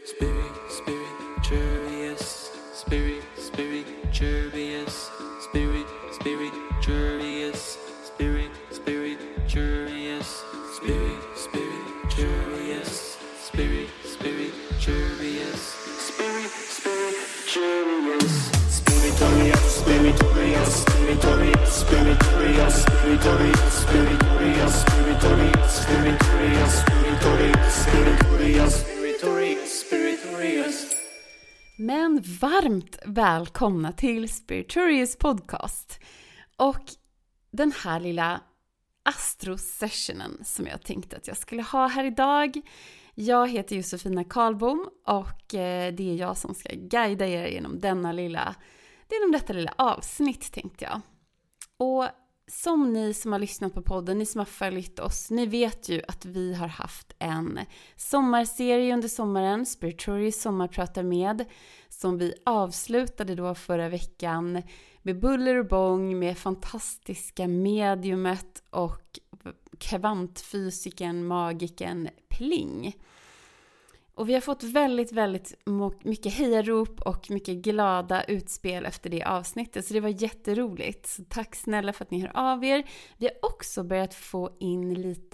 Spirit, curious. Spirit, curious. Spirit, curious. Spirit, curious. Spirit, curious. Spirit, curious. Spirit, curious. Spiritorious, spiritorious, spiritorious, spiritorious, spiritorious, spiritorious, spiritorious, spiritorious, spiritorious, spiritorious, spiritorious. Men varmt välkomna till Spiritorious podcast. Och den här lilla astro-sessionen som jag tänkte att jag skulle ha här idag. Jag heter Josefina Karlbom och det är jag som ska guida er genom detta lilla avsnitt, tänkte jag. Och som ni som har lyssnat på podden, ni som har följt oss, ni vet ju att vi har haft en sommarserie under sommaren, Spiritorious sommarpratar med, som vi avslutade då förra veckan med buller och bång, med fantastiska mediumet och kvantfysiken, magiken Pling. Och vi har fått väldigt, väldigt mycket hejarop och mycket glada utspel efter det avsnittet. Så det var jätteroligt. Så tack snälla för att ni hör av er. Vi har också börjat få in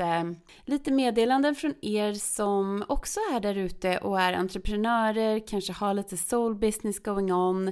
lite meddelanden från er som också är där ute och är entreprenörer. Kanske har lite soul business going on.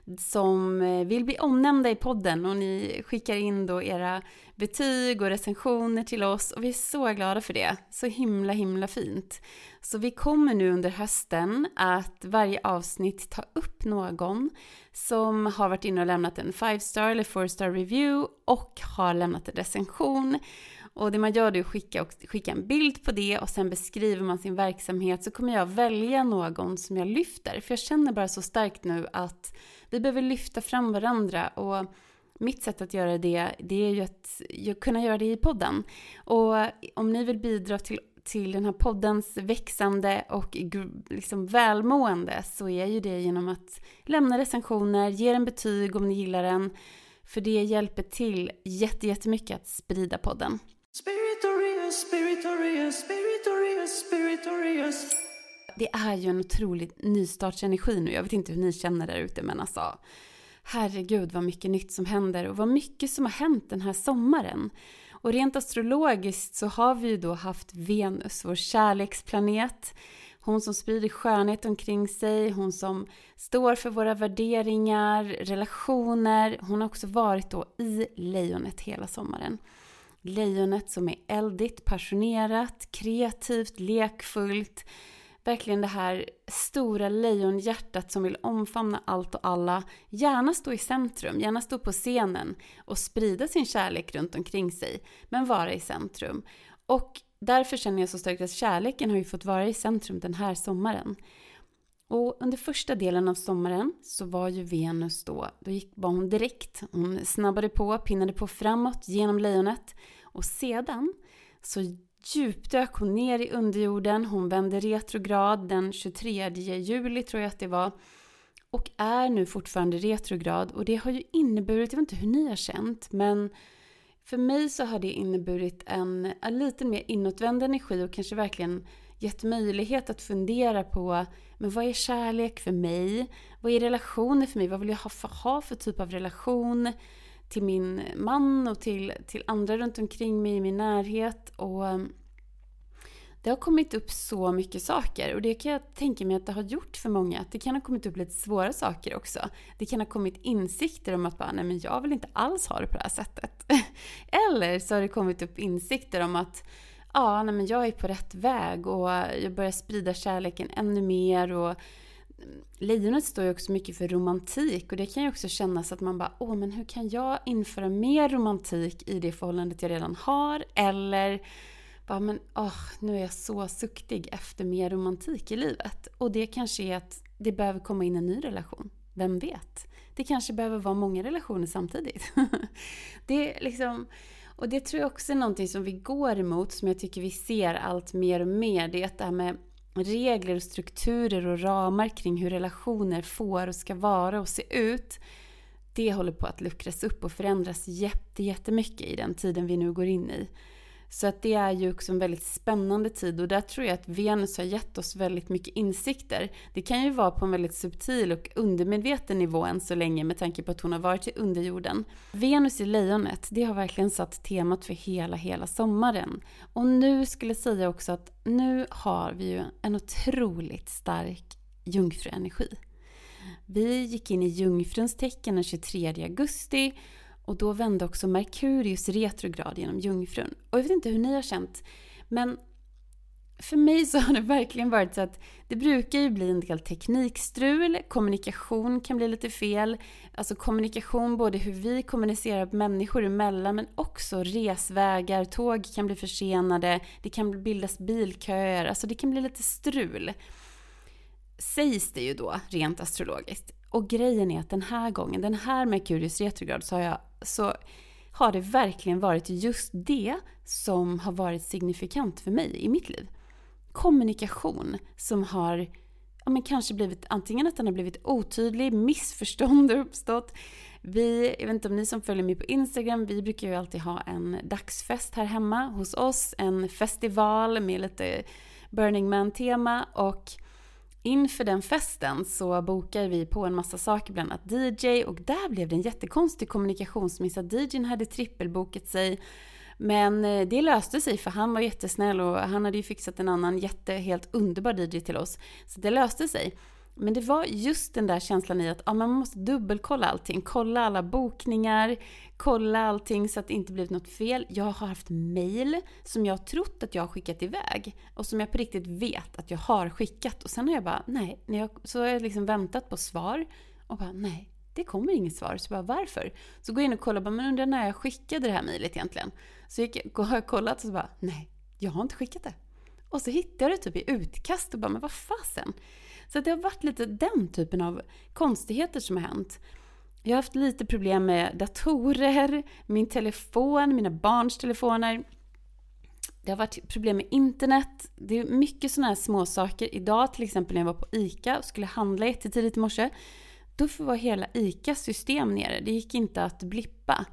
Som vill bli omnämnda i podden. Och ni skickar in då era betyg och recensioner till oss. Och vi är så glada för det. Så himla fint. Så vi kommer nu under hösten att varje avsnitt ta upp någon som har varit inne och lämnat en 5-star eller 4-star review och har lämnat en recension. Och det man gör är att skicka en bild på det och sen beskriver man sin verksamhet, så kommer jag välja någon som jag lyfter. För jag känner bara så starkt nu att vi behöver lyfta fram varandra, och mitt sätt att göra det är ju att kunna göra det i podden. Och om ni vill bidra till den här poddens växande och liksom välmående, så är ju det genom att lämna recensioner, ge en betyg om ni gillar den, för det hjälper till jättemycket att sprida podden. Spiritorious, spiritorious, spiritorious, spiritorious. Det är ju en otrolig nystartsenergi nu. Jag vet inte hur ni känner där ute, men alltså, herregud vad mycket nytt som händer och vad mycket som har hänt den här sommaren. Och rent astrologiskt så har vi ju då haft Venus, vår kärleksplanet. Hon som sprider skönhet omkring sig, hon som står för våra värderingar, relationer. Hon har också varit då i lejonet hela sommaren. Lejonet som är eldigt, passionerat, kreativt, lekfullt. Verkligen det här stora lejonhjärtat som vill omfamna allt och alla. Gärna stå i centrum, gärna stå på scenen och sprida sin kärlek runt omkring sig. Men vara i centrum. Och därför känner jag så starkt att kärleken har ju fått vara i centrum den här sommaren. Och under första delen av sommaren så var ju Venus då var hon direkt. Hon snabbade på, pinnade på framåt genom lejonet. Och sedan så djupdök hon ner i underjorden. Hon vände retrograd den 23 juli tror jag att det var. Och är nu fortfarande retrograd. Och det har ju inneburit, jag vet inte hur ni har känt, men för mig så har det inneburit en lite mer inåtvänd energi. Och kanske verkligen gett möjlighet att fundera på, men vad är kärlek för mig? Vad är relationer för mig? Vad vill jag ha för typ av relation till min man och till andra runt omkring mig i min närhet? Och det har kommit upp så mycket saker, och det kan jag tänka mig att det har gjort för många. Att det kan ha kommit upp lite svåra saker också. Det kan ha kommit insikter om att bara, nej men jag vill inte alls ha det på det här sättet. Eller så har det kommit upp insikter om att ja, nej men jag är på rätt väg och jag börjar sprida kärleken ännu mer. Och lejonet står ju också mycket för romantik, och det kan ju också kännas att man bara, men hur kan jag införa mer romantik i det förhållandet jag redan har? Eller bara, men nu är jag så suktig efter mer romantik i livet. Och det kanske är att det behöver komma in en ny relation. Vem vet? Det kanske behöver vara många relationer samtidigt. Det är liksom, och det tror jag också är någonting som vi går emot, som jag tycker vi ser allt mer och mer. Det är att det här med regler och strukturer och ramar kring hur relationer får och ska vara och se ut. Det håller på att luckras upp och förändras jättemycket i den tiden vi nu går in i. Så att det är ju också en väldigt spännande tid, och där tror jag att Venus har gett oss väldigt mycket insikter. Det kan ju vara på en väldigt subtil och undermedveten nivå än så länge, med tanke på att hon har varit i underjorden. Venus i lejonet, det har verkligen satt temat för hela sommaren. Och nu skulle jag säga också att nu har vi ju en otroligt stark jungfruenergi. Vi gick in i jungfruns tecken den 23 augusti. Och då vände också Merkurius retrograd genom jungfrun. Och jag vet inte hur ni har känt, men för mig så har det verkligen varit så att det brukar ju bli en del teknikstrul. Kommunikation kan bli lite fel. Alltså kommunikation, både hur vi kommunicerar människor emellan, men också resvägar, tåg kan bli försenade. Det kan bildas bilköer, alltså det kan bli lite strul. Sägs det ju då, rent astrologiskt. Och grejen är att den här gången, den här Merkurius retrograd, så har det verkligen varit just det som har varit signifikant för mig i mitt liv. Kommunikation som har kanske blivit, antingen att den har blivit otydlig, missförstånd har uppstått. Jag vet inte om ni som följer mig på Instagram, vi brukar ju alltid ha en dagsfest här hemma hos oss. En festival med lite Burning Man-tema, och inför den festen så bokar vi på en massa saker, bland annat DJ, och där blev det en jättekonstig kommunikationsmiss att DJn hade trippelbokat sig. Men det löste sig, för han var jättesnäll och han hade ju fixat en annan helt underbar DJ till oss. Så det löste sig. Men det var just den där känslan i att man måste dubbelkolla allting. Kolla alla bokningar, kolla allting så att det inte blivit något fel. Jag har haft mejl som jag har trott att jag har skickat iväg. Och som jag på riktigt vet att jag har skickat. Och sen har jag bara, så har jag liksom väntat på svar. Och bara, nej, det kommer inget svar. Så bara, varför? Så går jag in och kollar, men undrar när jag skickade det här mejlet egentligen. Så har jag kollat och så bara, nej, jag har inte skickat det. Och så hittade jag det typ i utkast och bara, men vad fasen? Så det har varit lite den typen av konstigheter som har hänt. Jag har haft lite problem med datorer, min telefon, mina barns telefoner. Det har varit problem med internet. Det är mycket sådana här små saker. Idag till exempel när jag var på ICA och skulle handla jättetidigt i morse, då var hela ICAs system nere. Det gick inte att blippa.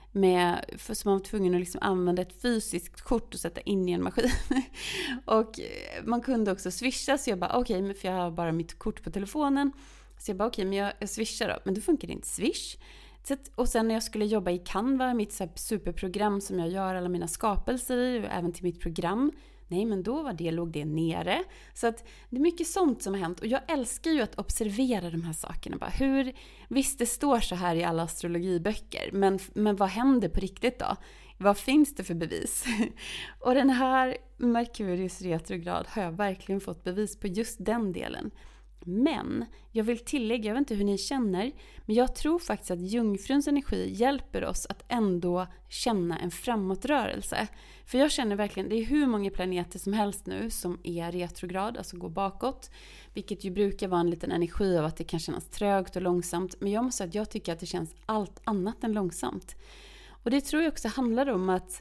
Så man var tvungen att liksom använda ett fysiskt kort och sätta in i en maskin. Och man kunde också swisha, så jag bara okej, för jag har bara mitt kort på telefonen. Så jag bara okej, men jag swishar då. Men då funkar det inte swish. Och sen när jag skulle jobba i Canva, mitt så här superprogram som jag gör alla mina skapelser i, och även till mitt program. Nej, men då låg det nere. Så att det är mycket sånt som har hänt. Och jag älskar ju att observera de här sakerna. Bara, visst, det står så här i alla astrologiböcker. Men vad händer på riktigt då? Vad finns det för bevis? Och den här Merkurius retrograd har jag verkligen fått bevis på just den delen. Men jag vill tillägga, jag vet inte hur ni känner, men jag tror faktiskt att jungfruns energi hjälper oss att ändå känna en framåtrörelse. För jag känner verkligen, det är hur många planeter som helst nu som är retrograd, alltså går bakåt. Vilket ju brukar vara en liten energi av att det kan kännas trögt och långsamt. Men jag måste säga att jag tycker att det känns allt annat än långsamt. Och det tror jag också handlar om att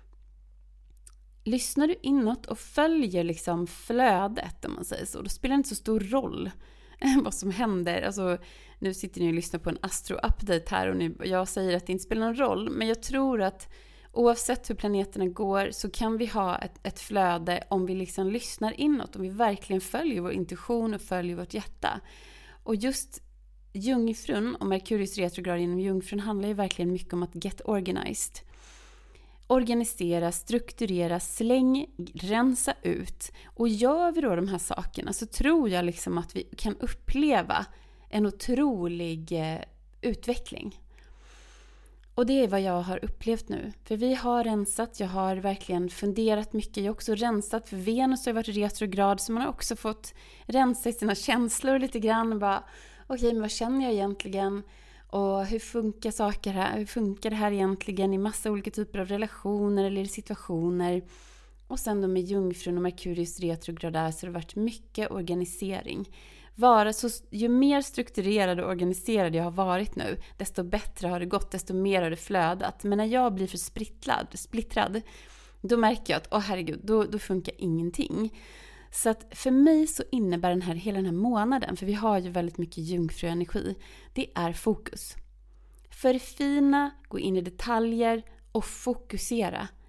lyssnar du inåt och följer liksom flödet, om man säger så, då spelar det inte så stor roll vad som händer. Alltså, nu sitter ni och lyssnar på en astro-update här och jag säger att det inte spelar någon roll. Men jag tror att oavsett hur planeterna går så kan vi ha ett flöde om vi liksom lyssnar inåt. Om vi verkligen följer vår intuition och följer vårt hjärta. Och just jungfrun och Merkurius retrograd genom jungfrun handlar ju verkligen mycket om att get organized. Organisera, strukturera, släng, rensa ut. Och gör vi då de här sakerna så tror jag liksom att vi kan uppleva en otrolig utveckling. Och det är vad jag har upplevt nu. För vi har rensat, jag har verkligen funderat mycket. Jag har också rensat, för Venus har varit retrograd, så man har också fått rensa i sina känslor lite grann. Okej, men vad känner jag egentligen? Och hur funkar saker här? Hur funkar det här egentligen i massa olika typer av relationer eller situationer? Och sen då med jungfrun och Merkurius retrograd där så har det varit mycket organisering. Ju mer strukturerad och organiserad jag har varit nu, desto bättre har det gått, desto mer har det flödat. Men när jag blir för splittrad, då märker jag att herregud, då funkar ingenting. Så att för mig så innebär hela den här månaden, för vi har ju väldigt mycket jungfruenergi, det är fokus. Förfina, gå in i detaljer och fokusera.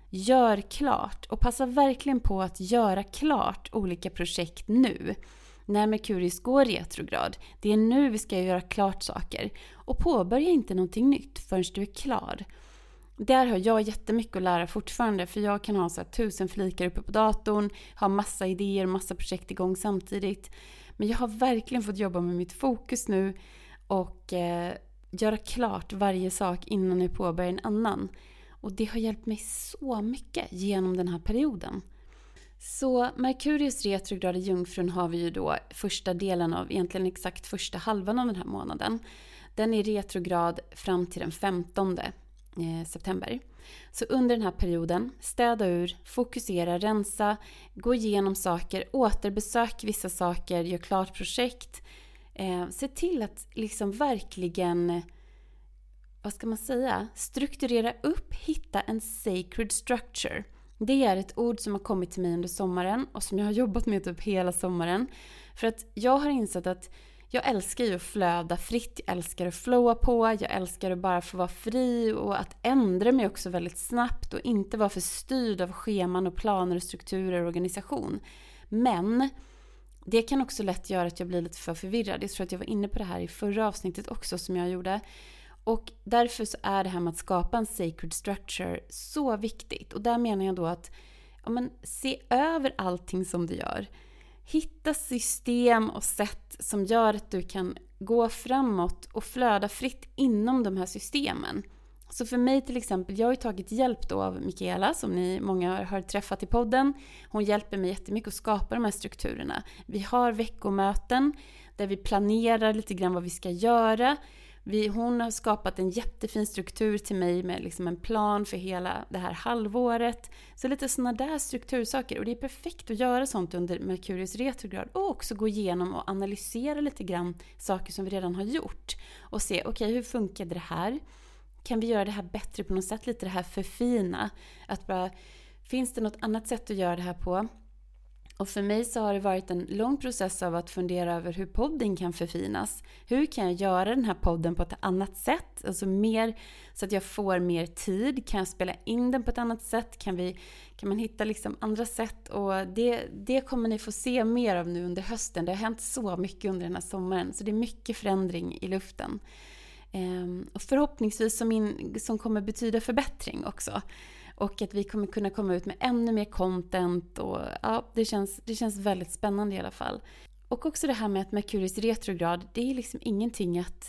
Gör klart och passa verkligen på att göra klart olika projekt nu. När Merkurius går retrograd, det är nu vi ska göra klart saker. Och påbörja inte någonting nytt förrän du är klar. Där har jag jättemycket att lära fortfarande, för jag kan ha så här 1000 flikar uppe på datorn, ha massa idéer, massa projekt igång samtidigt. Men jag har verkligen fått jobba med mitt fokus nu och göra klart varje sak innan jag påbörjar en annan. Och det har hjälpt mig så mycket genom den här perioden. Så Merkurius retrograd i Jungfrun har vi ju då första delen av, egentligen exakt första halvan av den här månaden. Den är retrograd fram till den 15 september. Så under den här perioden, städa ur, fokusera, rensa, gå igenom saker, återbesök vissa saker, gör klart projekt. Se till att liksom verkligen, vad ska man säga, strukturera upp, hitta en sacred structure. Det är ett ord som har kommit till mig under sommaren och som jag har jobbat med typ hela sommaren. För att jag har insett att jag älskar ju att flöda fritt, jag älskar att flowa på, jag älskar att bara få vara fri och att ändra mig också väldigt snabbt och inte vara för styrd av scheman och planer och strukturer och organisation. Men det kan också lätt göra att jag blir lite för förvirrad. Jag tror att jag var inne på det här i förra avsnittet också som jag gjorde. Och därför så är det här med att skapa en sacred structure så viktigt. Och där menar jag då att se över allting som du gör. Hitta system och sätt som gör att du kan gå framåt och flöda fritt inom de här systemen. Så för mig till exempel, jag har ju tagit hjälp då av Mikaela som ni många har träffat i podden. Hon hjälper mig jättemycket att skapa de här strukturerna. Vi har veckomöten där vi planerar lite grann vad vi ska göra. Hon har skapat en jättefin struktur till mig med liksom en plan för hela det här halvåret. Så lite sådana där struktursaker. Och det är perfekt att göra sånt under Merkurius retrograd. Och också gå igenom och analysera lite grann saker som vi redan har gjort. Och se, okej, hur funkade det här? Kan vi göra det här bättre på något sätt? Lite det här förfina. Att bara, finns det något annat sätt att göra det här på? Och för mig så har det varit en lång process av att fundera över hur podden kan förfinas. Hur kan jag göra den här podden på ett annat sätt? Alltså mer så att jag får mer tid. Kan jag spela in den på ett annat sätt? Kan man hitta liksom andra sätt? Och det kommer ni få se mer av nu under hösten. Det har hänt så mycket under den här sommaren. Så det är mycket förändring i luften. Och förhoppningsvis som kommer betyda förbättring också. Och att vi kommer kunna komma ut med ännu mer content. Och ja, det känns väldigt spännande i alla fall. Och också det här med att Merkurius retrograd, det är liksom ingenting att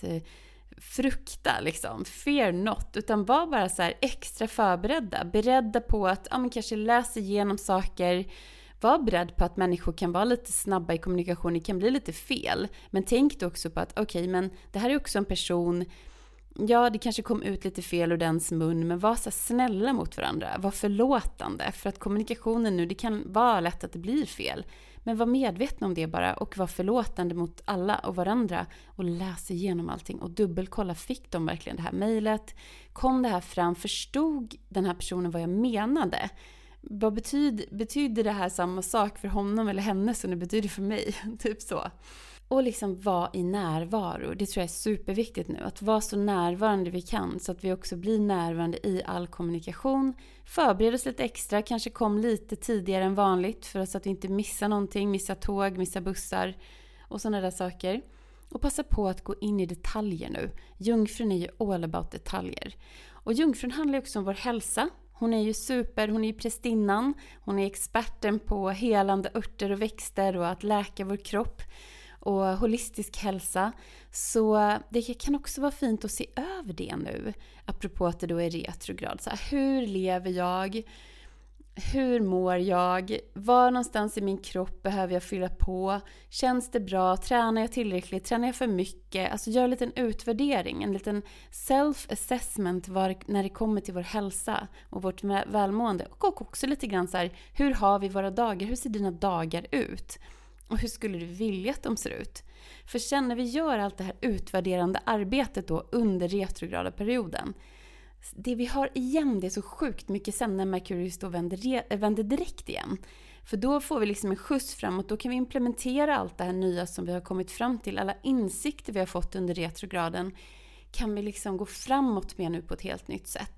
frukta liksom. Fear not. Utan var bara så här extra förberedda. Beredda på att kanske läsa igenom saker. Var beredd på att människor kan vara lite snabba i kommunikation. Det kan bli lite fel. Men tänk då också på att men det här är också en person. Ja, det kanske kom ut lite fel ur dens mun, men var så snälla mot varandra. Var förlåtande, för att kommunikationen nu, det kan vara lätt att det blir fel. Men var medvetna om det bara och var förlåtande mot alla och varandra och läs igenom allting och dubbelkolla, fick de verkligen det här mejlet? Kom det här fram? Förstod den här personen vad jag menade? Vad betyder det här samma sak för honom eller henne som det betyder för mig? Typ så. Och liksom vara i närvaro. Det tror jag är superviktigt nu. Att vara så närvarande vi kan. Så att vi också blir närvarande i all kommunikation. Förbered oss lite extra. Kanske kom lite tidigare än vanligt. Så att vi inte missar någonting. Missar tåg, missar bussar. Och sådana där saker. Och passa på att gå in i detaljer nu. Jungfrun är ju all about detaljer. Och Jungfrun handlar också om vår hälsa. Hon är ju prästinnan. Hon är experten på helande örter och växter. Och att läka vår kropp. Och holistisk hälsa. Så det kan också vara fint att se över det nu. Apropå att det då är retrograd. Så här, hur lever jag? Hur mår jag? Var någonstans i min kropp behöver jag fylla på? Känns det bra? Tränar jag tillräckligt? Tränar jag för mycket? Alltså gör en liten utvärdering. En liten self-assessment när det kommer till vår hälsa och vårt välmående. Och också lite grann så här, hur har vi våra dagar? Hur ser dina dagar ut? Och hur skulle du vilja att de ser ut? För när vi gör allt det här utvärderande arbetet då under retrograda perioden. Det vi har igen, det är så sjukt mycket sen när Merkurius då vänder direkt igen. För då får vi liksom en skjuts framåt. Då kan vi implementera allt det här nya som vi har kommit fram till. Alla insikter vi har fått under retrograden kan vi liksom gå framåt med nu på ett helt nytt sätt.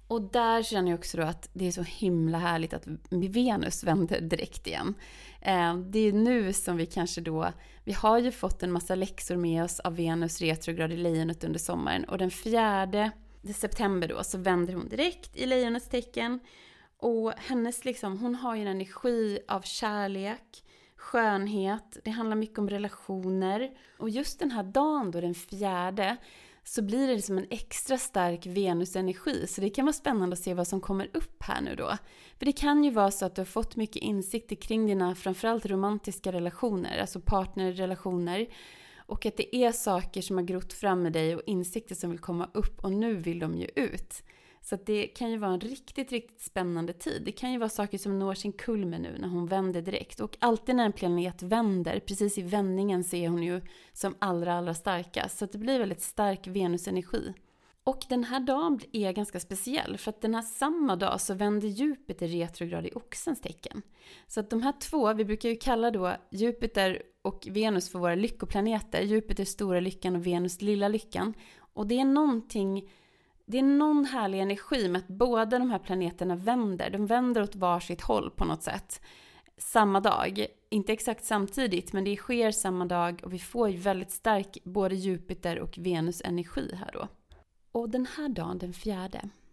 Och där känner jag också då att det är så himla härligt att Venus vänder direkt igen. Det är nu som vi kanske då, vi har ju fått en massa läxor med oss av Venus retrograd i Lejonet under sommaren. Och den 4 september då så vänder hon direkt i Lejonets tecken. Och hennes liksom, hon har ju en energi av kärlek, skönhet, det handlar mycket om relationer. Och just den här dagen då, den 4, så blir det liksom en extra stark Venusenergi. Så det kan vara spännande att se vad som kommer upp här nu då. För det kan ju vara så att du har fått mycket insikter kring dina framförallt romantiska relationer, alltså partnerrelationer. Och att det är saker som har grott fram med dig och insikter som vill komma upp och nu vill de ju ut. Så att det kan ju vara en riktigt, riktigt spännande tid. Det kan ju vara saker som når sin kulmen nu när hon vänder direkt. Och alltid när en planet vänder, precis i vändningen ser hon ju som allra starkast. Så att det blir väldigt stark Venusenergi. Och den här dagen är ganska speciell. För att den här samma dag så vänder Jupiter retrograd i Oxens tecken. Så att de här två, vi brukar ju kalla då Jupiter och Venus för våra lyckoplaneter. Jupiter stora lyckan och Venus lilla lyckan. Och det är någonting... Det är någon härlig energi med att båda de här planeterna vänder. De vänder åt varsitt håll på något sätt. Samma dag. Inte exakt samtidigt, men det sker samma dag. Och vi får ju väldigt stark både Jupiter och Venus energi här då. Och den här dagen, den 4.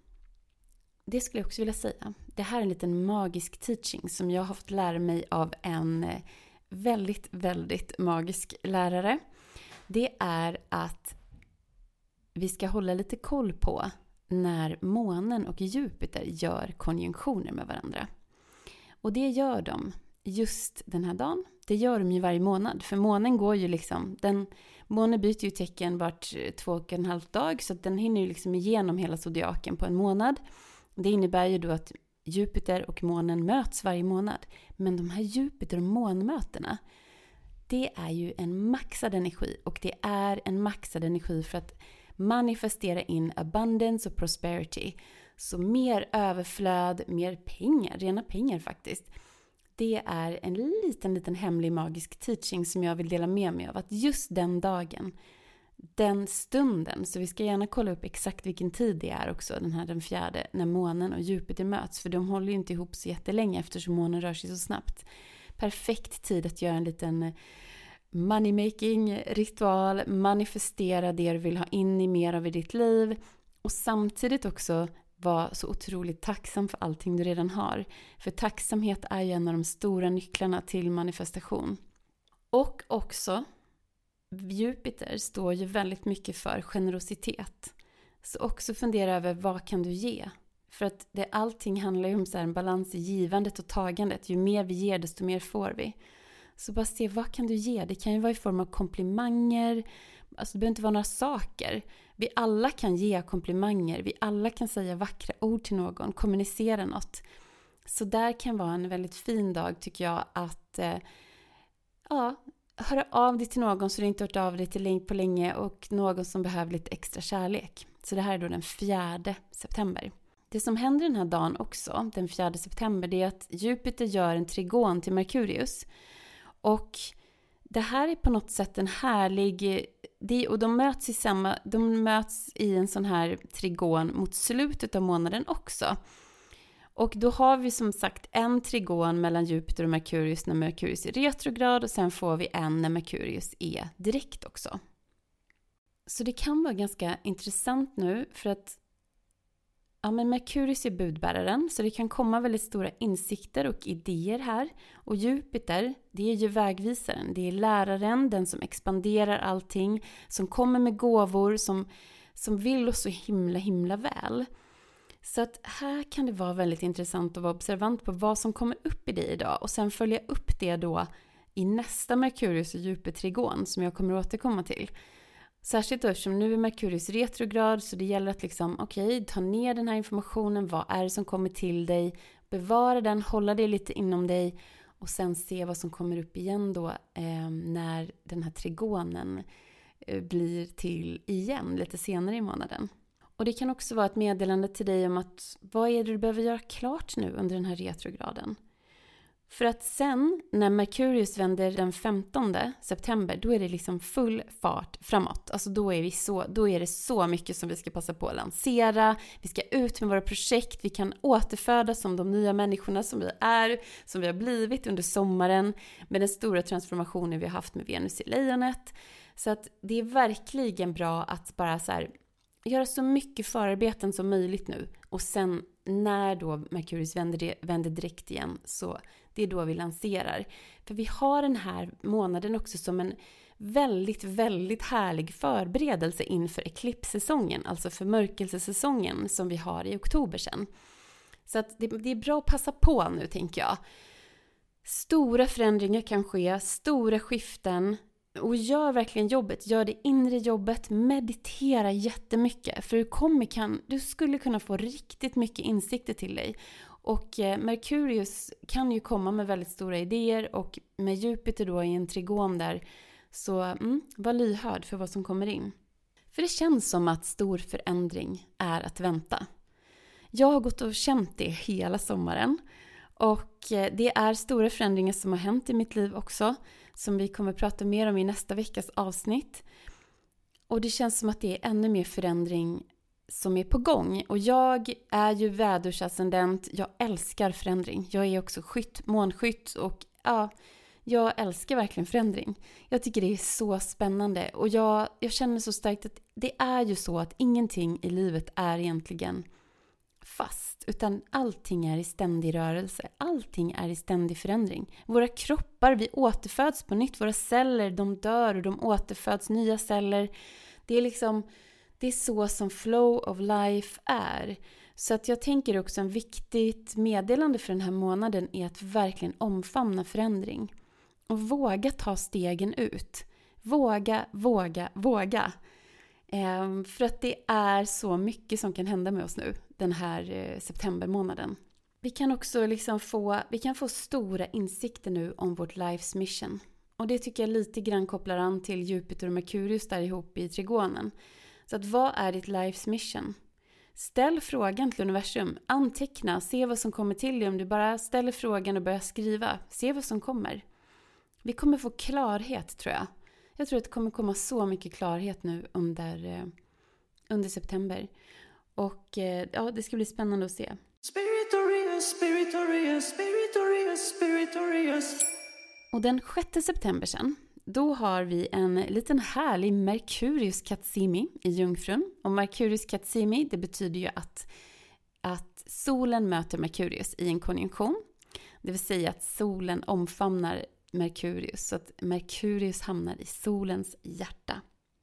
Det skulle jag också vilja säga. Det här är en liten magisk teaching som jag har fått lära mig av en väldigt, väldigt magisk lärare. Det är att vi ska hålla lite koll på när månen och Jupiter gör konjunktioner med varandra. Och det gör de just den här dagen. Det gör de ju varje månad. För månen går ju liksom, månen byter ju tecken vart 2,5 dag. Så att den hinner ju liksom igenom hela zodiaken på en månad. Det innebär ju då att Jupiter och månen möts varje månad. Men de här Jupiter- och månmötena, det är ju en maxad energi. Och det är en maxad energi för att manifestera in abundance och prosperity. Så mer överflöd, mer pengar, rena pengar faktiskt. Det är en liten hemlig magisk teaching som jag vill dela med mig av. Att just den dagen, den stunden, så vi ska gärna kolla upp exakt vilken tid det är också, den 4, när månen och Jupiter möts. För de håller ju inte ihop så jättelänge eftersom månen rör sig så snabbt. Perfekt tid att göra en liten money-making ritual, manifestera det du vill ha in i mer av i ditt liv och samtidigt också vara så otroligt tacksam för allting du redan har. För tacksamhet är ju en av de stora nycklarna till manifestation. Och också Jupiter står ju väldigt mycket för generositet. Så också fundera över vad kan du ge? För att allting handlar ju om så här en balans i givandet och tagandet. Ju mer vi ger desto mer får vi. Så bara se, vad kan du ge? Det kan ju vara i form av komplimanger. Alltså det behöver inte vara några saker. Vi alla kan ge komplimanger. Vi alla kan säga vackra ord till någon. Kommunicera något. Så där kan vara en väldigt fin dag tycker jag. Att höra av dig till någon som du inte hört av dig till på länge. Och någon som behöver lite extra kärlek. Så det här är då den 4 september. Det som händer den här dagen också, den 4 september, det är att Jupiter gör en trigon till Merkurius. Och det här är på något sätt en härlig... Och de möts i en sån här trigon mot slutet av månaden också. Och då har vi som sagt en trigon mellan Jupiter och Merkurius när Merkurius är retrograd. Och sen får vi en när Merkurius är direkt också. Så det kan vara ganska intressant nu för att men Merkurius är budbäraren så det kan komma väldigt stora insikter och idéer här. Och Jupiter, det är ju vägvisaren. Det är läraren, den som expanderar allting. Som kommer med gåvor, som vill oss så himla väl. Så att här kan det vara väldigt intressant att vara observant på vad som kommer upp i dig idag. Och sen följa upp det då i nästa Merkurius och Jupiter-trigon som jag kommer att återkomma till. Särskilt då eftersom nu är Merkurius retrograd så det gäller att liksom, ta ner den här informationen. Vad är det som kommer till dig? Bevara den, hålla det lite inom dig. Och sen se vad som kommer upp igen då när den här trigonen blir till igen lite senare i månaden. Och det kan också vara ett meddelande till dig om att vad är det du behöver göra klart nu under den här retrograden? För att sen när Merkurius vänder den 15 september, då är det liksom full fart framåt. Alltså då är det så mycket som vi ska passa på att lansera. Vi ska ut med våra projekt. Vi kan återfödas som de nya människorna som vi är, som vi har blivit under sommaren med den stora transformationen vi har haft med Venus i lejonet. Så att det är verkligen bra att bara så här, göra så mycket förarbeten som möjligt nu. Och sen när då Merkurius vänder direkt igen, så det är då vi lanserar. För vi har den här månaden också som en väldigt, väldigt härlig förberedelse inför eklipssäsongen. Alltså förmörkelsesäsongen som vi har i oktober sen. Så att det är bra att passa på nu, tänker jag. Stora förändringar kan ske, stora skiften. Och gör verkligen jobbet, gör det inre jobbet, meditera jättemycket. För du skulle kunna få riktigt mycket insikter till dig. Och Merkurius kan ju komma med väldigt stora idéer, och med Jupiter då i en trigon där, så var lyhörd för vad som kommer in. För det känns som att stor förändring är att vänta. Jag har gått och känt det hela sommaren, och det är stora förändringar som har hänt i mitt liv också, som vi kommer att prata mer om i nästa veckas avsnitt. Och det känns som att det är ännu mer förändring som är på gång. Och jag är ju vädursascendent. Jag älskar förändring. Jag är också månskytt. Och ja, jag älskar verkligen förändring. Jag tycker det är så spännande. Och jag känner så starkt att det är ju så att ingenting i livet är egentligen fast, utan allting är i ständig rörelse. Allting är i ständig förändring. Våra kroppar, vi återföds på nytt. Våra celler, de dör och de återföds nya celler. Det är så som flow of life är. Så att jag tänker också en viktigt meddelande för den här månaden är att verkligen omfamna förändring. Och våga ta stegen ut. Våga. För att det är så mycket som kan hända med oss nu den här septembermånaden. Vi kan också få stora insikter nu om vårt life's mission. Och det tycker jag lite grann kopplar an till Jupiter och Merkurius där ihop i trigonen. Så att vad är ditt life's mission? Ställ frågan till universum. Anteckna, se vad som kommer till dig. Om du bara ställer frågan och börjar skriva, se vad som kommer. Vi kommer få klarhet, tror jag. Jag tror att det kommer komma så mycket klarhet nu under september. Och ja, det ska bli spännande att se. Och den 6 september sen, då har vi en liten härlig Merkurius Katsimi i Jungfrun. Och Merkurius Katsimi, det betyder ju att solen möter Merkurius i en konjunktion. Det vill säga att solen omfamnar Merkurius, så att Merkurius hamnar i solens hjärta.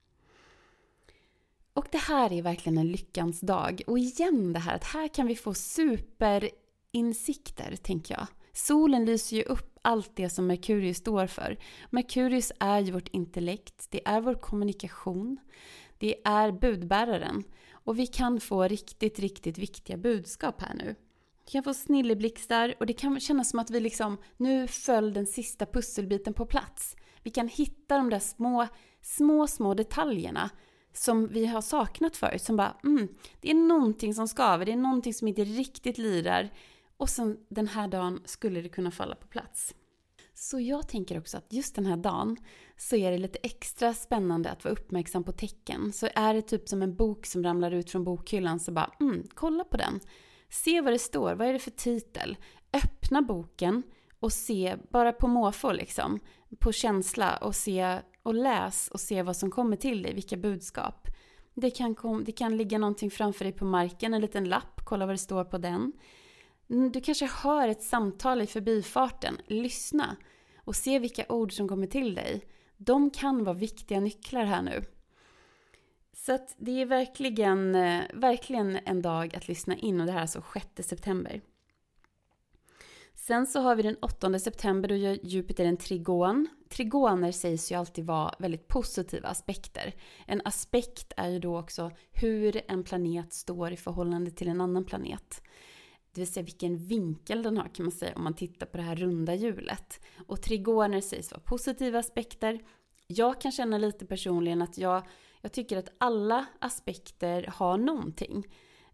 Och det här är verkligen en lyckans dag. Och igen det här att här kan vi få superinsikter, tänker jag. Solen lyser ju upp allt det som Merkurius står för. Merkurius är ju vårt intellekt, det är vår kommunikation, det är budbäraren. Och vi kan få riktigt, riktigt viktiga budskap här nu. Vi kan få snilleblixtar och det kan kännas som att vi nu föll den sista pusselbiten på plats. Vi kan hitta de där små detaljerna som vi har saknat förut. Som bara, det är någonting som skaver, det är någonting som inte riktigt lirar. Och sen den här dagen skulle det kunna falla på plats. Så jag tänker också att just den här dagen så är det lite extra spännande att vara uppmärksam på tecken. Så är det typ som en bok som ramlar ut från bokhyllan, så bara, kolla på den. Se vad det står, vad är det för titel? Öppna boken och se, bara på måfå på känsla och se och läs och se vad som kommer till dig, vilka budskap. Det kan ligga någonting framför dig på marken, en liten lapp, kolla vad det står på den. Du kanske hör ett samtal i förbifarten, lyssna och se vilka ord som kommer till dig. De kan vara viktiga nycklar här nu. Så att det är verkligen en dag att lyssna in, och det här är alltså 6 september. Sen så har vi den 8 september, då gör Jupiter en trigon. Trigoner sägs ju alltid vara väldigt positiva aspekter. En aspekt är ju då också hur en planet står i förhållande till en annan planet. Det vill säga vilken vinkel den har, kan man säga, om man tittar på det här runda hjulet. Och trigoner sägs vara positiva aspekter. Jag kan känna lite personligen att jag tycker att alla aspekter har någonting.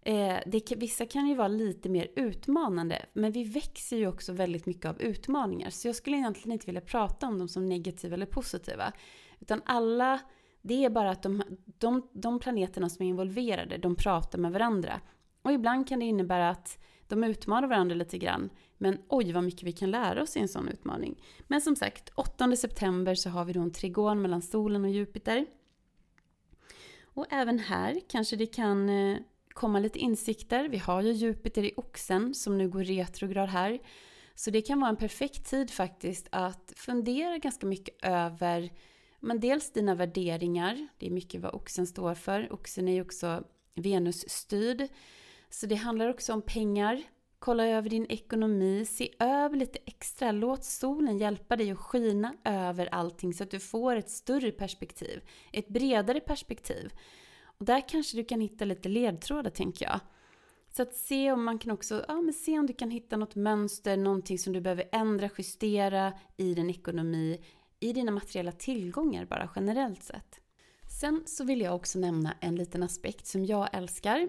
Vissa kan ju vara lite mer utmanande, men vi växer ju också väldigt mycket av utmaningar. Så jag skulle egentligen inte vilja prata om dem som negativa eller positiva. Utan alla, det är bara att de planeterna som är involverade, de pratar med varandra. Och ibland kan det innebära att de utmanar varandra lite grann. Men oj vad mycket vi kan lära oss i en sån utmaning. Men som sagt, 8 september så har vi då en trigon mellan solen och Jupiter. Och även här kanske det kan komma lite insikter. Vi har ju Jupiter i oxen som nu går retrograd här. Så det kan vara en perfekt tid faktiskt att fundera ganska mycket över dels dina värderingar. Det är mycket vad oxen står för. Oxen är ju också Venus-styrd. Så det handlar också om pengar. Kolla över din ekonomi. Se över lite extra. Låt solen hjälpa dig att skina över allting så att du får ett större perspektiv. Ett bredare perspektiv. Och där kanske du kan hitta lite ledtrådar tänker jag. Så att se om man kan också, se om du kan hitta något mönster, någonting som du behöver ändra, justera i din ekonomi, i dina materiella tillgångar bara generellt sett. Sen så vill jag också nämna en liten aspekt som jag älskar.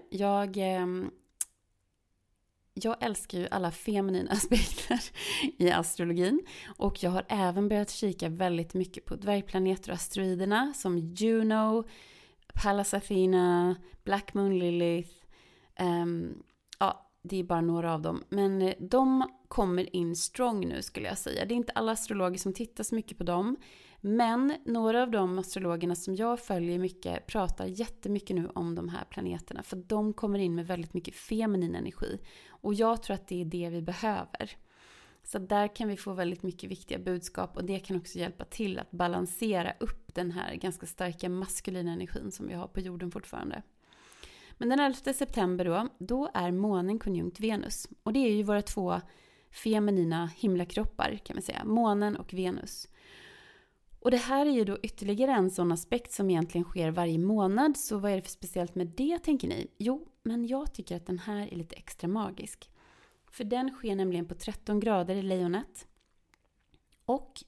Jag älskar ju alla feminina aspekter i astrologin. Och jag har även börjat kika väldigt mycket på dvärgplaneter och asteroiderna som Juno, Pallas Athena, Black Moon Lilith. Det är bara några av dem. Men de kommer in strong nu skulle jag säga. Det är inte alla astrologer som tittar så mycket på dem. Men några av de astrologerna som jag följer mycket pratar jättemycket nu om de här planeterna. För de kommer in med väldigt mycket feminin energi. Och jag tror att det är det vi behöver. Så där kan vi få väldigt mycket viktiga budskap. Och det kan också hjälpa till att balansera upp den här ganska starka maskulina energin som vi har på jorden fortfarande. Men den 11 september då är månen konjunkt Venus. Och det är ju våra 2 feminina himlakroppar kan man säga. Månen och Venus. Och det här är ju då ytterligare en sån aspekt som egentligen sker varje månad. Så vad är det för speciellt med det tänker ni? Jo, men jag tycker att den här är lite extra magisk. För den sker nämligen på 13 grader i lejonet. Och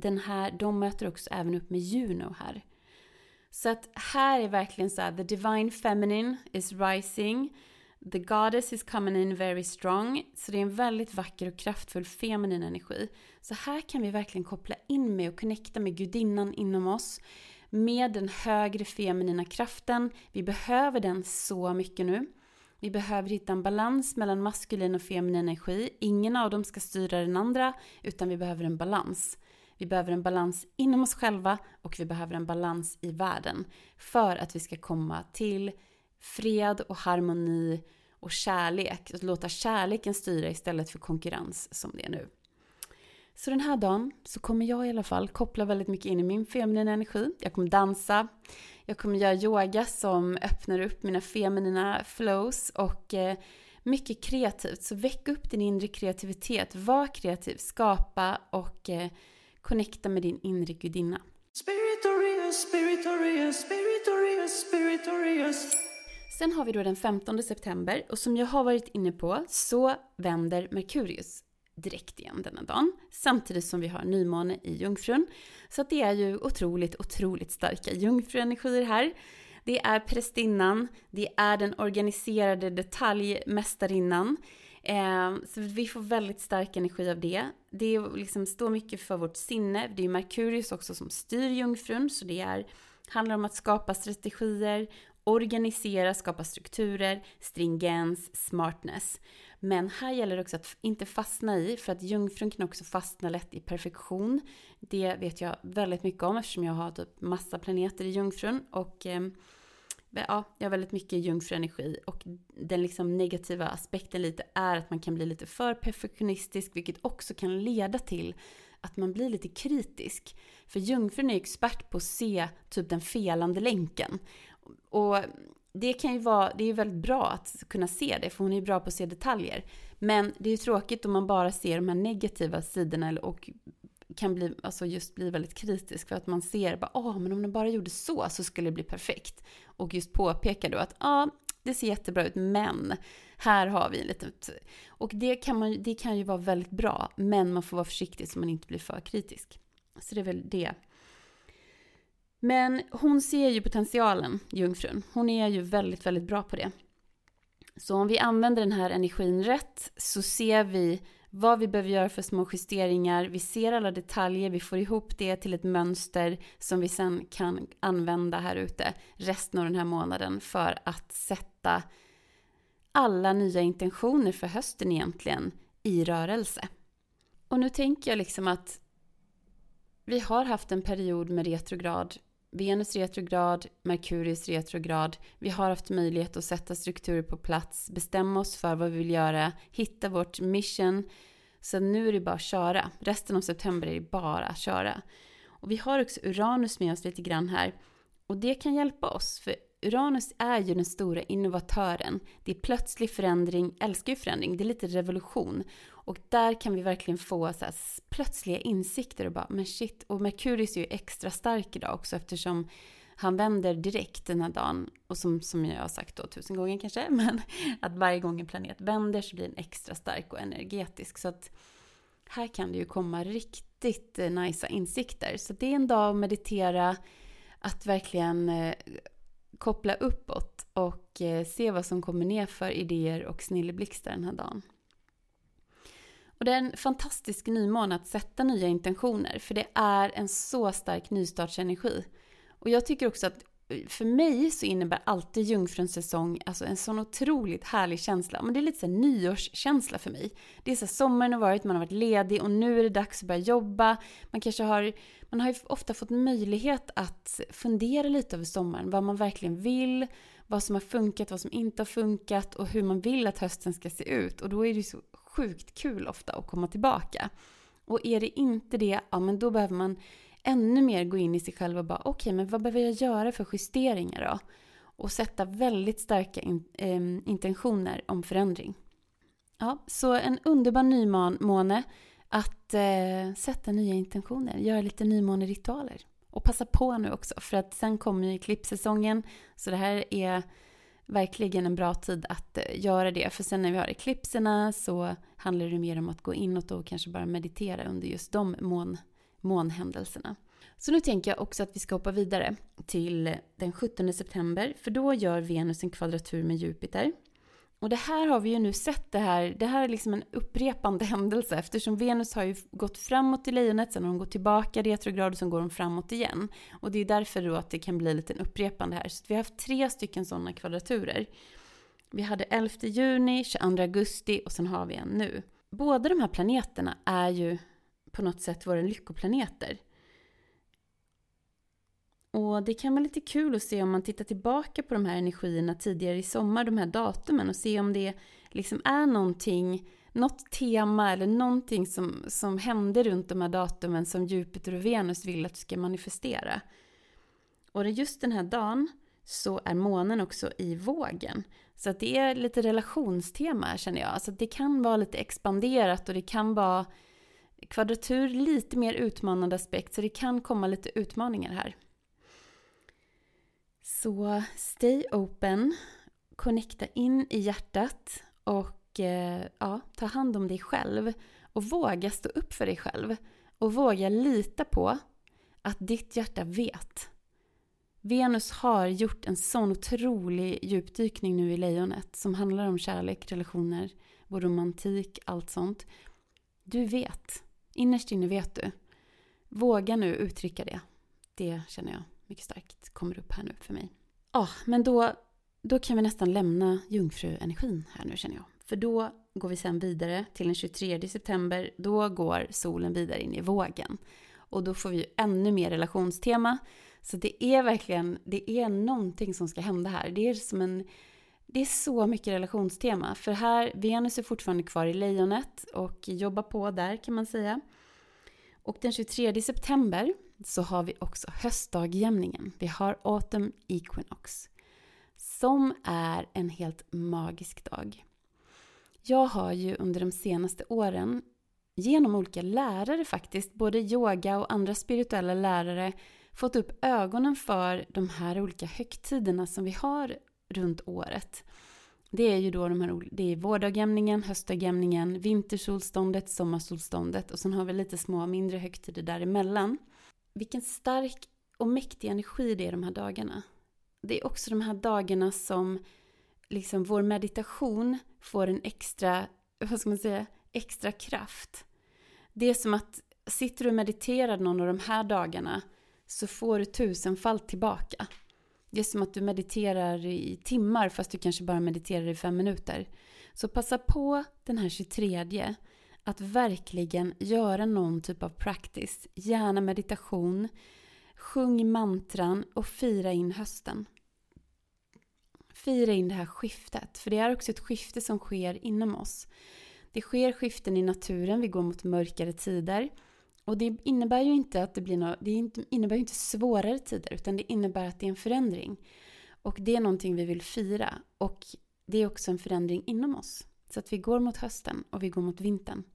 de möter också även upp med Juno här. Så att här är verkligen så här, the divine feminine is rising. The goddess is coming in very strong. Så det är en väldigt vacker och kraftfull feminin energi. Så här kan vi verkligen koppla in med och connecta med gudinnan inom oss. Med den högre feminina kraften. Vi behöver den så mycket nu. Vi behöver hitta en balans mellan maskulin och feminin energi. Ingen av dem ska styra den andra, utan vi behöver en balans. Vi behöver en balans inom oss själva och vi behöver en balans i världen. För att vi ska komma till fred och harmoni och kärlek. Och låta kärleken styra istället för konkurrens som det är nu. Så den här dagen så kommer jag i alla fall koppla väldigt mycket in i min feminina energi. Jag kommer dansa. Jag kommer göra yoga som öppnar upp mina feminina flows och mycket kreativt. Så väck upp din inre kreativitet. Var kreativ, skapa och connecta med din inre gudinna. Spiritorius, Spiritorius, Spiritorius, Spiritorius. Sen har vi då den 15 september och som jag har varit inne på så vänder Merkurius direkt igen denna dagen. Samtidigt som vi har nymåne i Jungfrun. Så att det är ju otroligt starka jungfruenergier här. Det är prästinnan, det är den organiserade detaljmästarinnan. Så vi får väldigt stark energi av det. Det liksom står mycket för vårt sinne. Det är Merkurius också som styr Jungfrun. Så det handlar om att skapa strategier, organisera, skapa strukturer, stringens, smartness. Men här gäller det också att inte fastna i, för att Jungfrun kan också fastna lätt i perfektion. Det vet jag väldigt mycket om eftersom jag har typ massa planeter i Jungfrun. Och jag har väldigt mycket jungfruenergi och den liksom negativa aspekten lite är att man kan bli lite för perfektionistisk, vilket också kan leda till att man blir lite kritisk. För jungfrun är expert på att se typ den felande länken. Och det är väldigt bra att kunna se det, för hon är bra på att se detaljer. Men det är ju tråkigt om man bara ser de här negativa sidorna och kan bli väldigt kritisk för att man ser men om den bara gjorde så skulle det bli perfekt. Och just påpekar då att det ser jättebra ut, men här har vi en litet... Och det kan ju vara väldigt bra, men man får vara försiktig så man inte blir för kritisk. Så det är väl det. Men hon ser ju potentialen, Jungfrun. Hon är ju väldigt, väldigt bra på det. Så om vi använder den här energin rätt så ser vi vad vi behöver göra för små justeringar. Vi ser alla detaljer, vi får ihop det till ett mönster som vi sen kan använda här ute resten av den här månaden för att sätta alla nya intentioner för hösten egentligen i rörelse. Och nu tänker jag liksom att vi har haft en period med retrograd, Venus retrograd, Merkurius retrograd. Vi har haft möjlighet att sätta strukturer på plats, bestämma oss för vad vi vill göra, hitta vårt mission. Så nu är det bara att köra. Resten av september är det bara att köra. Och vi har också Uranus med oss lite grann här. Och det kan hjälpa oss, för Uranus är ju den stora innovatören. Det är plötslig förändring, älskar ju förändring, det är lite revolution. Och där kan vi verkligen få så här plötsliga insikter och bara, men shit. Och Merkurius är ju extra stark idag också eftersom han vänder direkt den här dagen. Och som jag har sagt då 1000 gånger kanske, men att varje gång en planet vänder så blir den extra stark och energetisk. Så att här kan det ju komma riktigt nice insikter. Så det är en dag att meditera, att verkligen koppla uppåt och se vad som kommer ner för idéer och snilleblixtar den här dagen. Och det är en fantastisk nymåne att sätta nya intentioner, för det är en så stark nystartsenergi. Och jag tycker också att för mig så innebär alltid jungfruns säsong alltså en sån otroligt härlig känsla. Men det är lite så här nyårskänsla för mig. Det är så här, sommaren har varit, man har varit ledig och nu är det dags att börja jobba. Man har ju ofta fått möjlighet att fundera lite över sommaren. Vad man verkligen vill, vad som har funkat, vad som inte har funkat och hur man vill att hösten ska se ut. Och då är det så sjukt kul ofta att komma tillbaka. Och är det inte det, ja men då behöver man ännu mer gå in i sig själv och bara okej, men vad behöver jag göra för justeringar då? Och sätta väldigt starka intentioner om förändring. Ja, så en underbar nymåne att sätta nya intentioner, göra lite nymåneritualer. Och passa på nu också, för att sen kommer ju klippsäsongen, så det här är verkligen en bra tid att göra det. För sen när vi har eklipserna så handlar det mer om att gå inåt och kanske bara meditera under just de månhändelserna. Så nu tänker jag också att vi ska hoppa vidare till den 17 september. För då gör Venus en kvadratur med Jupiter. Och det här har vi ju nu sett det här är liksom en upprepande händelse. Eftersom Venus har ju gått framåt i lejonet, sen har hon gått tillbaka retrograd och sen går hon framåt igen. Och det är därför då att det kan bli lite en upprepande här. Så vi har haft 3 stycken sådana kvadraturer. Vi hade 11 juni, 22 augusti och sen har vi en nu. Båda de här planeterna är ju på något sätt våra lyckoplaneter. Och det kan vara lite kul att se om man tittar tillbaka på de här energierna tidigare i sommar, de här datumen, och se om det liksom är något tema eller någonting som händer runt de här datumen som Jupiter och Venus vill att du ska manifestera. Och just den här dagen så är månen också i vågen. Så att det är lite relationstema känner jag. Så att det kan vara lite expanderat och det kan vara kvadratur, lite mer utmanande aspekt, så det kan komma lite utmaningar här. Så stay open, connecta in i hjärtat och ta hand om dig själv och våga stå upp för dig själv och våga lita på att ditt hjärta vet. Venus har gjort en sån otrolig djupdykning nu i lejonet som handlar om kärlek, relationer, vår romantik, allt sånt. Du vet. Innerst inne vet du. Våga nu uttrycka det. Det känner jag mycket starkt kommer upp här nu för mig. Ja, men då kan vi nästan lämna jungfruenergin här nu känner jag. För då går vi sen vidare till den 23 september. Då går solen vidare in i vågen. Och då får vi ju ännu mer relationstema. Så det är någonting som ska hända här. Det är så mycket relationstema. För här, Venus är fortfarande kvar i lejonet och jobbar på där kan man säga. Och den 23 september så har vi också höstdagjämningen. Vi har Autumn Equinox som är en helt magisk dag. Jag har ju under de senaste åren genom olika lärare faktiskt, både yoga och andra spirituella lärare, fått upp ögonen för de här olika högtiderna som vi har runt året. Det är ju då det är vårdagjämningen, höstdagjämningen, vintersolståndet, sommarsolståndet och sen har vi lite små mindre högtider däremellan. Vilken stark och mäktig energi det är de här dagarna. Det är också de här dagarna som liksom vår meditation får en extra, extra kraft. Det är som att sitter du och mediterar någon av de här dagarna så får du 1000-falt tillbaka. Det är som att du mediterar i timmar fast du kanske bara mediterar i 5 minuter. Så passa på den här 23 att verkligen göra någon typ av practice. Gärna meditation, sjung mantran och fira in hösten. Fira in det här skiftet, för det är också ett skifte som sker inom oss. Det sker skiften i naturen, vi går mot mörkare tider. Och det innebär ju inte att det innebär ju inte svårare tider, utan det innebär att det är en förändring. Och det är någonting vi vill fira. Och det är också en förändring inom oss. Så att vi går mot hösten och vi går mot vintern.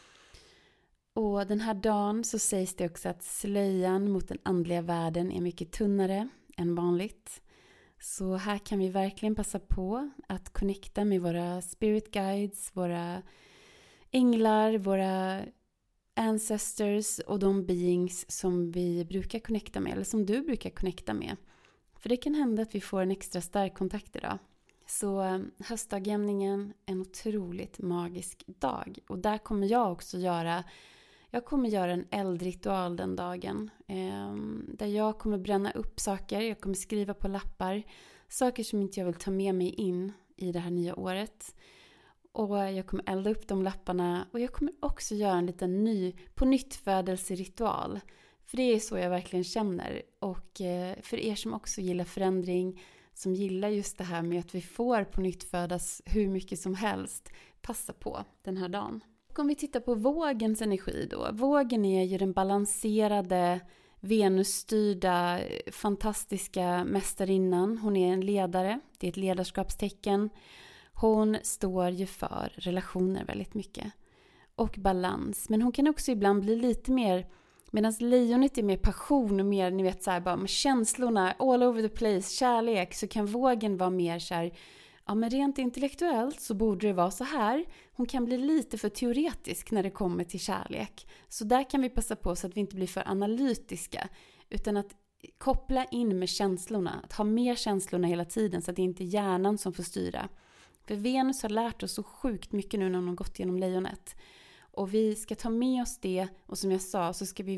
Och den här dagen så sägs det också att slöjan mot den andliga världen är mycket tunnare än vanligt. Så här kan vi verkligen passa på att connecta med våra spirit guides, våra änglar, våra ancestors och de beings som vi brukar connecta med, eller som du brukar connecta med. För det kan hända att vi får en extra stark kontakt idag. Så höstdagjämningen, en otroligt magisk dag. Och där kommer jag också göra en eldritual den dagen. Där jag kommer bränna upp saker, jag kommer skriva på lappar. Saker som inte jag vill ta med mig in i det här nya året. Och jag kommer elda upp de lapparna. Och jag kommer också göra en liten på nyttfödelseritual. För det är så jag verkligen känner. Och för er som också gillar förändring, som gillar just det här med att vi får på nytt födas hur mycket som helst, passa på den här dagen. Och om vi tittar på vågens energi då. Vågen är ju den balanserade, venusstyrda, fantastiska mästarinnan. Hon är en ledare, det är ett ledarskapstecken. Hon står ju för relationer väldigt mycket. Och balans. Men hon kan också ibland bli lite mer, medan lejonet är mer passion och mer, ni vet, så här, bara med känslorna all over the place, kärlek, så kan vågen vara mer så här, ja men rent intellektuellt så borde det vara så här. Hon kan bli lite för teoretisk när det kommer till kärlek. Så där kan vi passa på så att vi inte blir för analytiska, utan att koppla in med känslorna, att ha mer känslorna hela tiden så att det inte är hjärnan som får styra. För Venus har lärt oss så sjukt mycket nu när hon har gått igenom lejonet. Och vi ska ta med oss det, och som jag sa så ska vi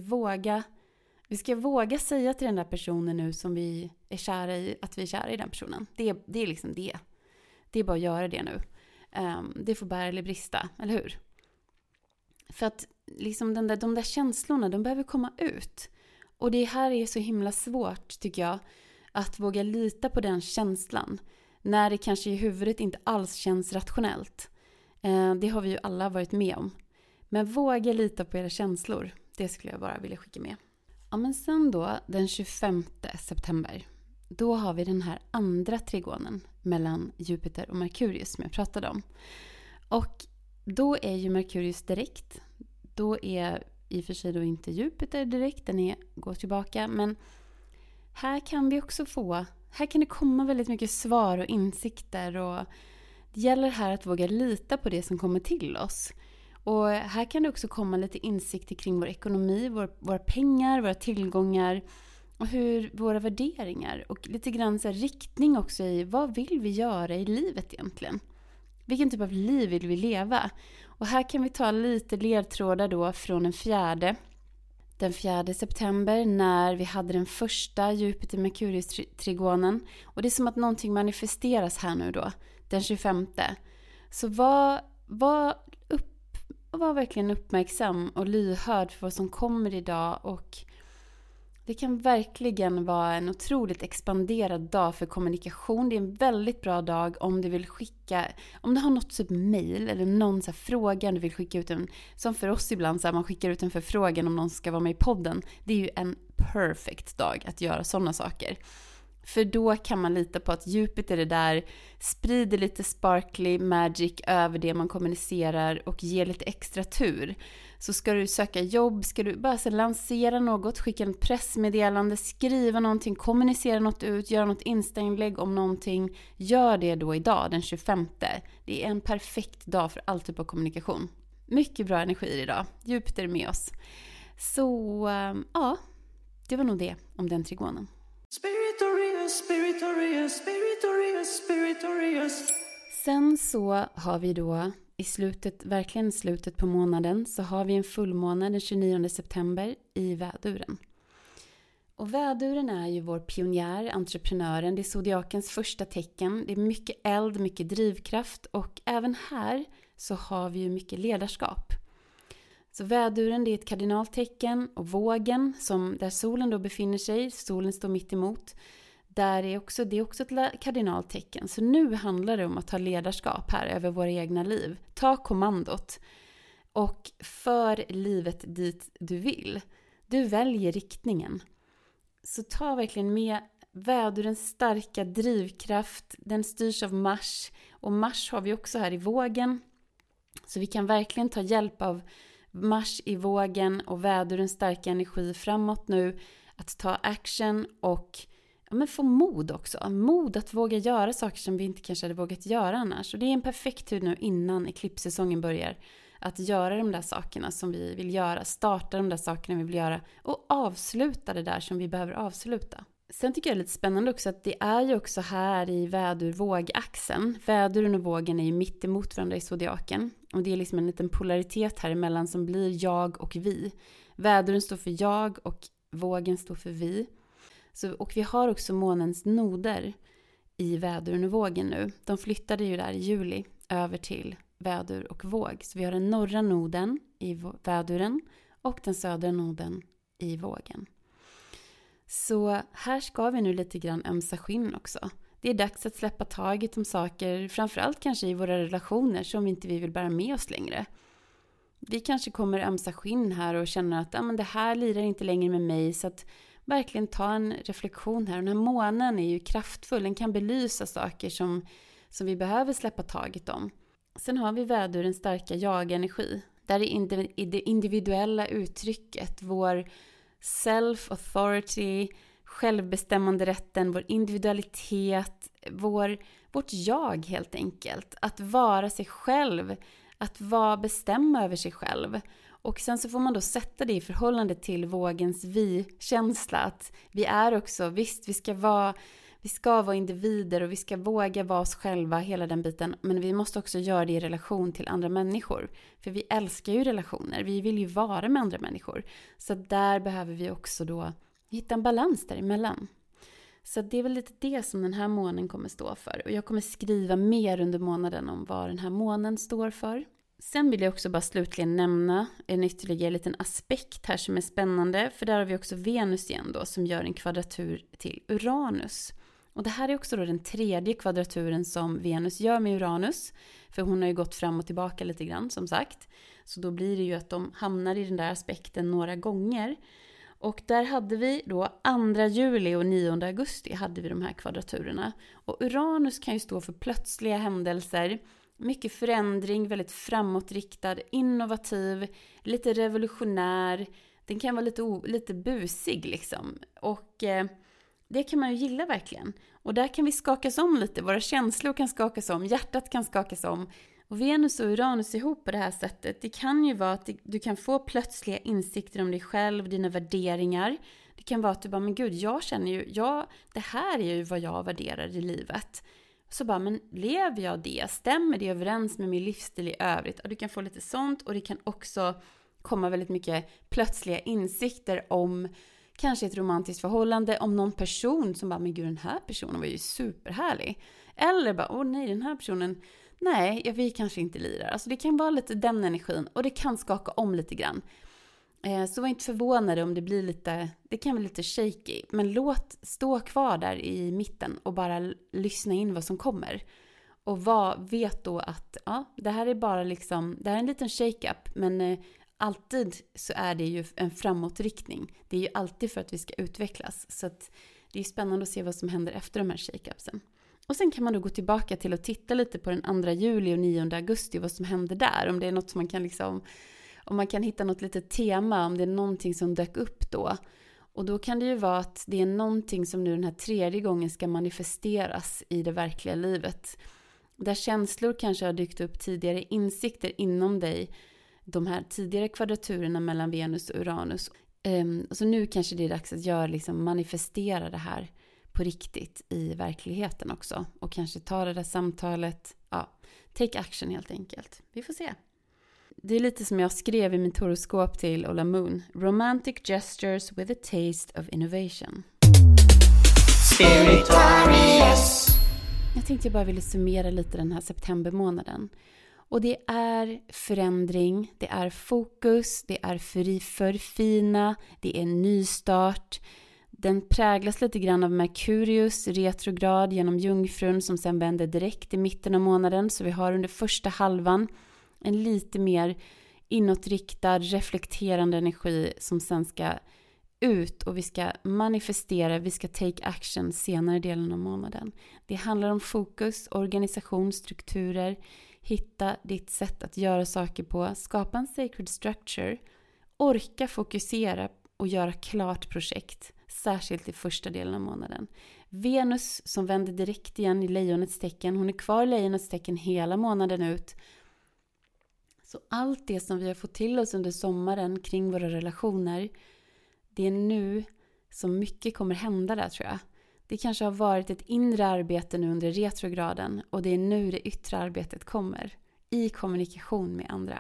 ska våga säga till den där personen nu som vi är kära i, att vi är kära i den personen. Det är liksom det. Det är bara att göra det nu. Det får bära eller brista, eller hur? För att liksom de där känslorna, de behöver komma ut. Och det här är så himla svårt, tycker jag, att våga lita på den känslan. När det kanske i huvudet inte alls känns rationellt. Det har vi ju alla varit med om. Men våga lita på era känslor. Det skulle jag bara vilja skicka med. Ja, men sen då, den 25 september. Då har vi den här andra trigonen mellan Jupiter och Merkurius som jag pratade om. Och då är ju Merkurius direkt. Då är i och för sig då inte Jupiter direkt. Den går tillbaka. Men här kan vi också här kan det komma väldigt mycket svar och insikter. Och det gäller här att våga lita på det som kommer till oss. Och här kan det också komma lite insikter kring vår ekonomi, våra pengar, våra tillgångar och hur våra värderingar och lite grann så här riktning också i vad vill vi göra i livet egentligen? Vilken typ av liv vill vi leva? Och här kan vi ta lite ledtrådar då från den 4 september när vi hade den första Jupiter-Merkurius-trigonen. Och det är som att någonting manifesteras här nu då, den 25. Så var verkligen uppmärksam och lyhörd för vad som kommer idag, och det kan verkligen vara en otroligt expanderad dag för kommunikation. Det är en väldigt bra dag om du vill om du har något typ mejl eller någon så här fråga du vill skicka ut som för oss ibland så här, man skickar ut en förfrågan om någon ska vara med i podden. Det är ju en perfect dag att göra sådana saker. För då kan man lita på att Jupiter är där, sprider lite sparkly magic över det man kommunicerar och ger lite extra tur. Så ska du söka jobb, ska du bara lansera något, skicka en pressmeddelande, skriva någonting, kommunicera något ut, göra något Insta-inlägg om någonting. Gör det då idag, den 25. Det är en perfekt dag för all typ av kommunikation. Mycket bra energier idag. Jupiter är med oss. Så ja, det var nog det om den trigonen. Spiritorius, Spiritorius, Spiritorius, Spiritorius. Sen så har vi då i slutet på månaden så har vi en fullmåne den 29 september i väduren. Och väduren är ju vår pionjär, entreprenören, det är zodiakens första tecken. Det är mycket eld, mycket drivkraft och även här så har vi ju mycket ledarskap. Så väduren det är ett kardinaltecken och vågen där solen då befinner sig, solen står mitt emot. Det är också ett kardinaltecken. Så nu handlar det om att ta ledarskap här över våra egna liv. Ta kommandot och för livet dit du vill. Du väljer riktningen. Så ta verkligen med vädurens starka drivkraft. Den styrs av Mars. Och Mars har vi också här i vågen. Så vi kan verkligen ta hjälp av Mars i vågen och vädurens starka energi framåt nu. Att ta action och få mod också. Mod att våga göra saker som vi inte kanske hade vågat göra annars. Och det är en perfekt tid nu innan eklipssäsongen börjar. Att göra de där sakerna som vi vill göra. Starta de där sakerna vi vill göra. Och avsluta det där som vi behöver avsluta. Sen tycker jag det är lite spännande också att det är ju också här i vädur-vågaxeln. Väduren och vågen är ju mitt emot varandra i zodiaken. Och det är liksom en liten polaritet här emellan som blir jag och vi. Väduren står för jag och vågen står för vi. Och vi har också månens noder i väduren och vågen nu. De flyttade ju där i juli över till vädur och våg. Så vi har den norra noden i väduren och den södra noden i vågen. Så här ska vi nu lite grann ömsa skinn också. Det är dags att släppa taget om saker, framförallt kanske i våra relationer som inte vi vill bära med oss längre. Vi kanske kommer ömsa skinn här och känner att men det här lirar inte längre med mig, så att verkligen ta en reflektion här. Den här månen är ju kraftfull, den kan belysa saker som vi behöver släppa taget om. Sen har vi vädurens starka jag-energi. Där är det individuella uttrycket, vår self-authority, självbestämmande rätten, vår individualitet, vårt jag helt enkelt. Att vara sig själv, att bestämma över sig själv. Och sen så får man då sätta det i förhållande till vågens vi-känsla. Att vi är också, visst vi ska vara individer och vi ska våga vara oss själva, hela den biten. Men vi måste också göra det i relation till andra människor. För vi älskar ju relationer, vi vill ju vara med andra människor. Så där behöver vi också då hitta en balans däremellan. Så det är väl lite det som den här månen kommer stå för. Och jag kommer skriva mer under månaden om vad den här månen står för. Sen vill jag också bara slutligen nämna en ytterligare liten aspekt här som är spännande. För där har vi också Venus igen då som gör en kvadratur till Uranus. Och det här är också då den tredje kvadraturen som Venus gör med Uranus. För hon har ju gått fram och tillbaka lite grann som sagt. Så då blir det ju att de hamnar i den där aspekten några gånger. Och där hade vi då 2 juli och 9 augusti hade vi de här kvadraturerna. Och Uranus kan ju stå för plötsliga händelser. Mycket förändring, väldigt framåtriktad, innovativ, lite revolutionär. Den kan vara lite busig liksom. Och det kan man ju gilla verkligen. Och där kan vi skakas om lite. Våra känslor kan skakas om, hjärtat kan skakas om. Och Venus och Uranus ihop på det här sättet. Det kan ju vara att du kan få plötsliga insikter om dig själv, dina värderingar. Det kan vara att du bara, men gud, jag känner ju, det här är ju vad jag värderar i livet. Så bara, men lever jag det? Stämmer det överens med min livsstil i övrigt? Och du kan få lite sånt, och det kan också komma väldigt mycket plötsliga insikter om kanske ett romantiskt förhållande, om någon person som bara, men gud, den här personen var ju superhärlig. Eller bara, nej, den här personen, nej, vi kanske inte lirar. Alltså det kan vara lite den energin, och det kan skaka om lite grann. Så var inte förvånade om det blir lite, det kan bli lite shaky. Men låt stå kvar där i mitten och bara lyssna in vad som kommer. Och vet då att det här är bara liksom, det här är en liten shake-up. Men alltid så är det ju en framåtriktning. Det är ju alltid för att vi ska utvecklas. Så att det är spännande att se vad som händer efter de här shake-upsen. Och sen kan man då gå tillbaka till att titta lite på den 2 juli och 9 augusti. Vad som händer där. Om det är något som man kan liksom, om man kan hitta något litet tema, om det är någonting som dök upp då. Och då kan det ju vara att det är någonting som nu den här 3:e gången ska manifesteras i det verkliga livet. Där känslor kanske har dykt upp tidigare, insikter inom dig. De här tidigare kvadraturerna mellan Venus och Uranus. Så nu kanske det är dags att manifestera det här på riktigt i verkligheten också. Och kanske ta det där samtalet, take action helt enkelt. Vi får se. Det är lite som jag skrev i mitt horoskop till Ola Moon. Romantic gestures with a taste of innovation. Spiritorius. Jag tänkte jag bara ville summera lite den här septembermånaden. Och det är förändring, det är fokus, det är förfina, det är nystart. Den präglas lite grann av Merkurius retrograd genom Jungfrun som sen vänder direkt i mitten av månaden. Så vi har under första halvan en lite mer inåtriktad, reflekterande energi som sen ska ut och vi ska manifestera, vi ska take action senare delen av månaden. Det handlar om fokus, organisation, strukturer, hitta ditt sätt att göra saker på, skapa en sacred structure, orka fokusera och göra klart projekt, särskilt i första delen av månaden. Venus som vänder direkt igen i lejonets tecken, hon är kvar i lejonets tecken hela månaden ut. Så allt det som vi har fått till oss under sommaren kring våra relationer, det är nu som mycket kommer hända där tror jag. Det kanske har varit ett inre arbete nu under retrograden och det är nu det yttre arbetet kommer i kommunikation med andra.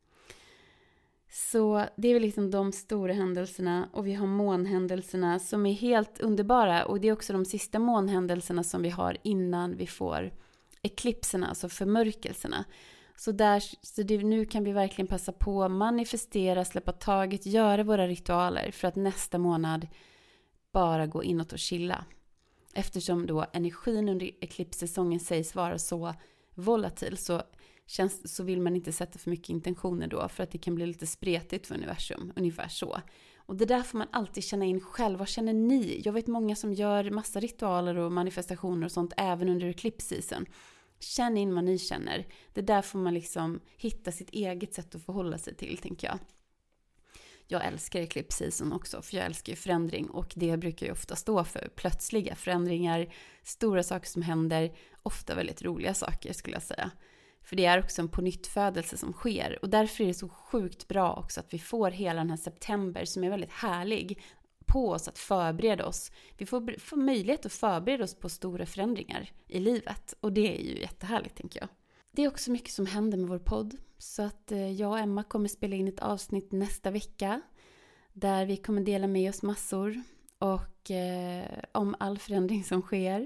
Så det är väl liksom de stora händelserna och vi har månhändelserna som är helt underbara och det är också de sista månhändelserna som vi har innan vi får eklipserna, alltså förmörkelserna. Så nu kan vi verkligen passa på att manifestera, släppa taget, göra våra ritualer för att nästa månad bara gå inåt och chilla. Eftersom då energin under eklipssäsongen sägs vara så volatil så vill man inte sätta för mycket intentioner då för att det kan bli lite spretigt för universum, ungefär så. Och det där får man alltid känna in själv. Vad känner ni? Jag vet många som gör massa ritualer och manifestationer och sånt även under eklipssäsongen. Känn in vad ni känner. Det där får man liksom hitta sitt eget sätt att förhålla sig till, tänker jag. Jag älskar eklipssäsongen också, för jag älskar ju förändring och det brukar ju ofta stå för plötsliga förändringar, stora saker som händer, ofta väldigt roliga saker skulle jag säga. För det är också en pånyttfödelse som sker och därför är det så sjukt bra också att vi får hela den här september som är väldigt härlig på oss att förbereda oss. Vi får möjlighet att förbereda oss på stora förändringar i livet och det är ju jättehärligt tänker jag. Det är också mycket som händer med vår podd så att jag och Emma kommer spela in ett avsnitt nästa vecka där vi kommer dela med oss massor och om all förändring som sker.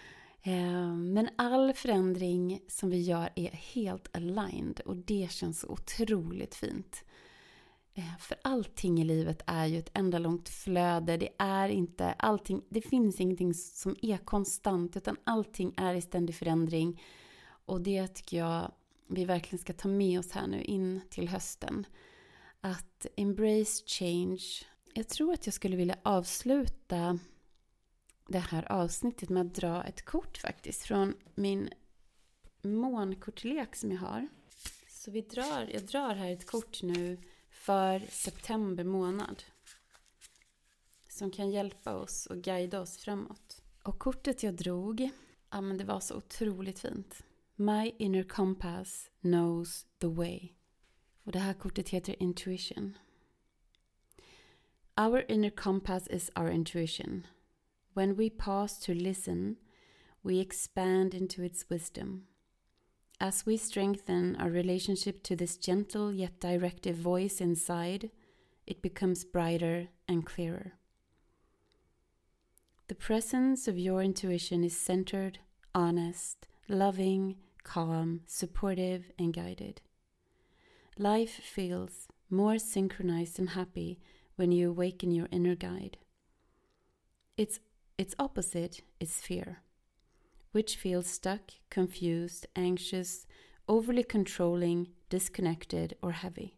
Men all förändring som vi gör är helt aligned och det känns så otroligt fint. För allting i livet är ju ett enda långt flöde. Det finns ingenting som är konstant utan allting är i ständig förändring. Och det tycker jag vi verkligen ska ta med oss här nu in till hösten. Att embrace change. Jag tror att jag skulle vilja avsluta det här avsnittet med att dra ett kort faktiskt från min månkortlek som jag har. Så jag drar här ett kort nu för september månad som kan hjälpa oss och guida oss framåt. Och kortet jag drog, men det var så otroligt fint. My inner compass knows the way. Och det här kortet heter Intuition. Our inner compass is our intuition. When we pause to listen, we expand into its wisdom. As we strengthen our relationship to this gentle yet directive voice inside, it becomes brighter and clearer. The presence of your intuition is centered, honest, loving, calm, supportive, and guided. Life feels more synchronized and happy when you awaken your inner guide. Its opposite is fear, which feels stuck, confused, anxious, overly controlling, disconnected, or heavy.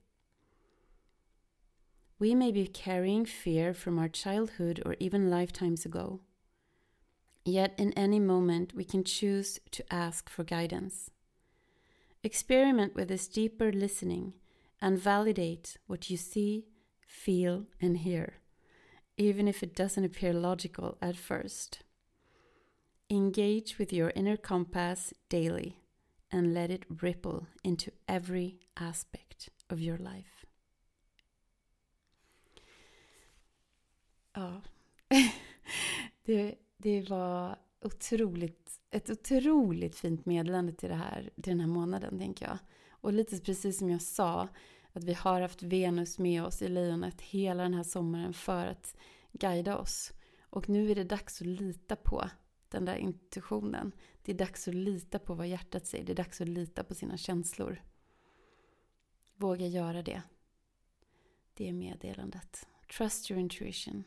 We may be carrying fear from our childhood or even lifetimes ago. Yet in any moment we can choose to ask for guidance. Experiment with this deeper listening and validate what you see, feel, and hear, even if it doesn't appear logical at first. Engage with your inner compass daily and let it ripple into every aspect of your life. Ja, det Det var ett otroligt fint meddelande till den här månaden, tänker jag. Och lite precis som jag sa, att vi har haft Venus med oss i lejonet hela den här sommaren för att guida oss. Och nu är det dags att lita på den där intuitionen. Det är dags att lita på vad hjärtat säger. Det är dags att lita på sina känslor. Våga göra det. Det är meddelandet. Trust your intuition.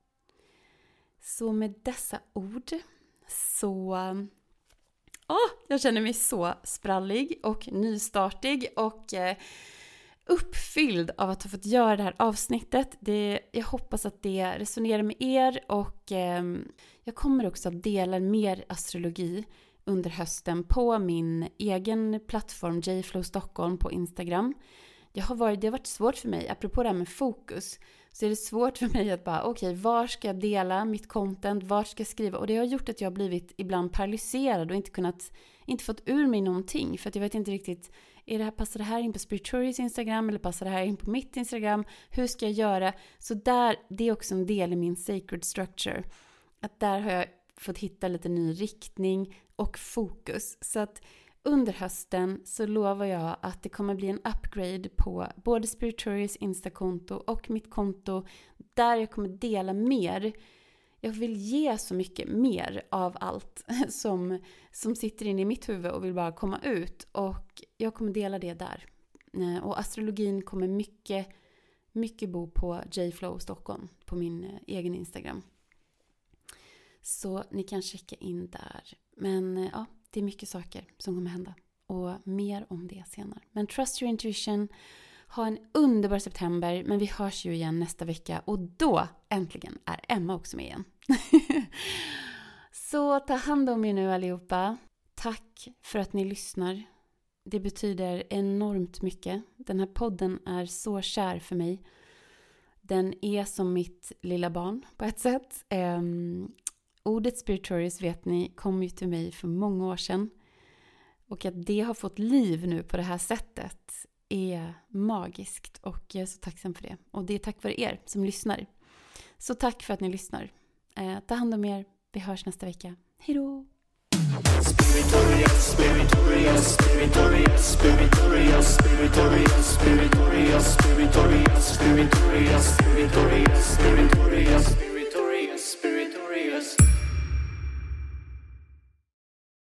Så med dessa ord så... jag känner mig så sprallig och nystartig och uppfylld av att ha fått göra det här avsnittet. Jag hoppas att det resonerar med er och jag kommer också att dela mer astrologi under hösten på min egen plattform J-Flow Stockholm på Instagram. Det har varit svårt för mig, apropå det här med fokus, så är det svårt för mig att bara, okej, var ska jag dela mitt content, var ska jag skriva? Och det har gjort att jag har blivit ibland paralyserad och inte fått ur mig någonting. För att jag vet inte riktigt, passar det här in på Spiritualias Instagram eller passar det här in på mitt Instagram? Hur ska jag göra? Så det är också en del i min sacred structure. Att där har jag fått hitta lite ny riktning och fokus. Så att under hösten så lovar jag att det kommer bli en upgrade på både Spiritualias Instakonto och mitt konto, där jag kommer dela mer. Jag vill ge så mycket mer av allt som sitter inne i mitt huvud och vill bara komma ut, och jag kommer dela det där. Och astrologin kommer mycket bo på J-Flow Stockholm på min egen Instagram. Så ni kan checka in där. Men ja, det är mycket saker som kommer hända. Och mer om det senare. Men trust your intuition. Ha en underbar september. Men vi hörs ju igen nästa vecka. Och då äntligen är Emma också med igen. Så ta hand om er nu allihopa. Tack för att ni lyssnar. Det betyder enormt mycket. Den här podden är så kär för mig. Den är som mitt lilla barn på ett sätt. Ordet Spiritualias, vet ni, kom ju till mig för många år sedan. Och att det har fått liv nu på det här sättet är magiskt. Och jag är så tacksam för det. Och det är tack vare er som lyssnar. Så tack för att ni lyssnar. Ta hand om er. Vi hörs nästa vecka. Hej då! Spiritualias, Spiritualias, Spiritualias, Spiritualias, Spiritualias, Spiritualias, Spiritualias, Spiritualias, Spiritualias, Spiritualias.